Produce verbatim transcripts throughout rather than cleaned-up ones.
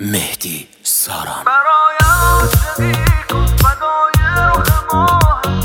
مهدی ساران. برای عاشقی کن فدای رخ ماهم،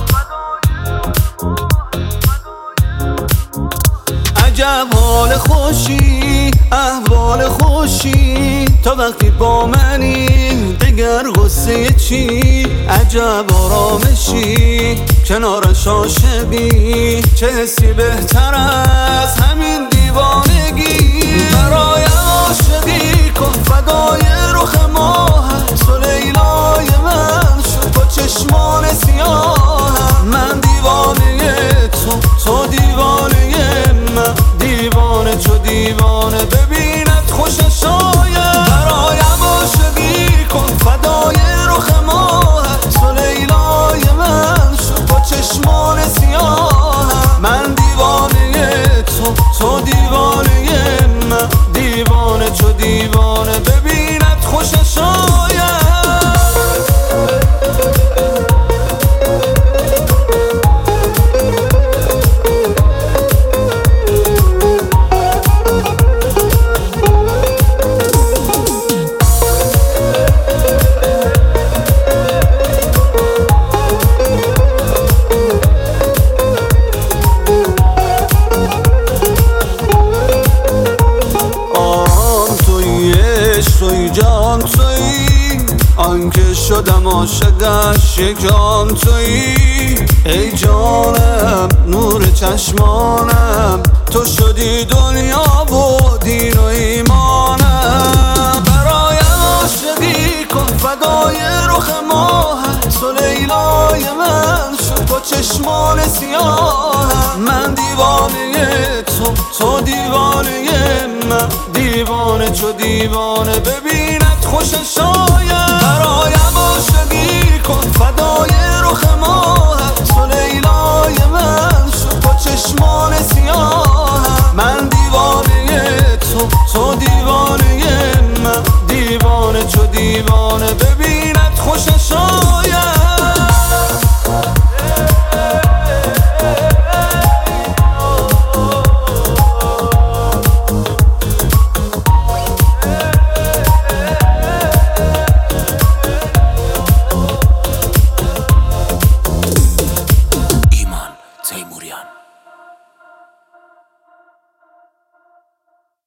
عجب حال خوشی، احوال خوشی، تا وقتی با منی دگر غصه چی؟ عجب آرامشی کنارش عاشقی، چه حسی بهتر از همین دیوانگی؟ برای عاشقی کن فدای رخ ماهم، تو لیلای من شد با چشمان سیاهم. من دیوانه تو، تو دیوانه من، دیوانه چو دیوانه ببینت خوشش آید. برایم عاشقی کن فدای رخ ماهم، تو لیلای من شد با چشمان سیاهم. من دیوانه تو، تو دیوانه من، دیوانه چو دیوانه ببینت خوشش آید. توی جان توی، آنکه شدم عاشقش یکم توی. ای جانم نور چشمانم، تو شدی دنیا و دین و ایمانم. برایم عاشقی کن فدای رخ ماهم، تو لیلای من شد با چشمان سیاهم. من دیوانه تو، تو دیوانه من، دیوانه چو دیوانه ببینت خوشش آید.